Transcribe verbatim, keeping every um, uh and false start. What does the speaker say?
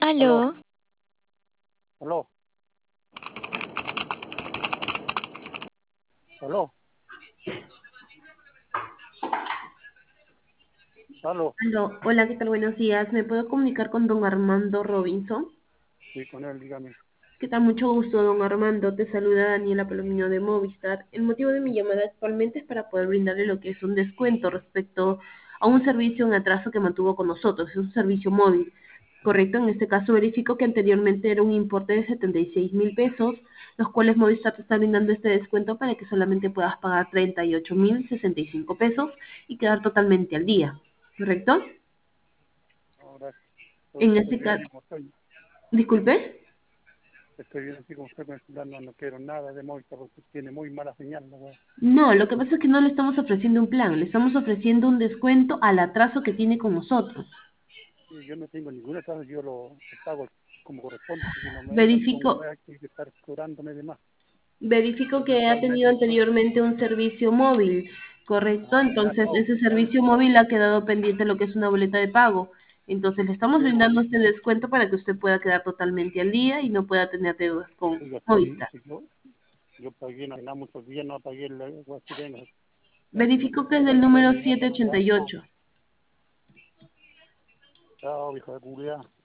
Aló, Aló, aló, aló, aló. Aló, hola, ¿qué tal? Buenos días. ¿Me puedo comunicar con don Armando Robinson? Sí, con él, dígame. ¿Qué tal? Mucho gusto, don Armando. Te saluda Daniela Palomino de Movistar. El motivo de mi llamada actualmente es para poder brindarle lo que es un descuento respecto a un servicio en atraso que mantuvo con nosotros. Es un servicio móvil, ¿correcto? En este caso verifico que anteriormente era un importe de setenta y seis mil pesos, los cuales Movistar te está brindando este descuento para que solamente puedas pagar treinta y ocho mil sesenta y cinco pesos y quedar totalmente al día, ¿correcto? Ahora estoy, En estoy este bien caso, así como estoy. disculpe. Estoy bien así como estoy con el celular, no, no quiero nada de Movistar porque tiene muy mala señal, la weá. No, lo que pasa es que no le estamos ofreciendo un plan, le estamos ofreciendo un descuento al atraso que tiene con nosotros. Sí, yo no tengo ninguna casa, yo lo, lo pago como corresponde, porque no me vengan con Verifico, weá que hay que estar cobrándome de más. verifico Yo que ha mensualmente tenido lo pago. anteriormente un servicio móvil, ¿correcto? Ah, ya, Entonces, no, ese no, servicio móvil ha quedado pendiente lo que es una boleta de pago. Entonces, le estamos sí, brindando este descuento para que usted pueda quedar totalmente al día y no pueda tener deudas con oiga, sí, Movistar. sí, yo, yo pagué, no, no, muchos días no pagué la weá chilena, ya, no sé Verifico que qué es del tanto número es, ya, setecientos ochenta y ocho. chao, hijo de culiá.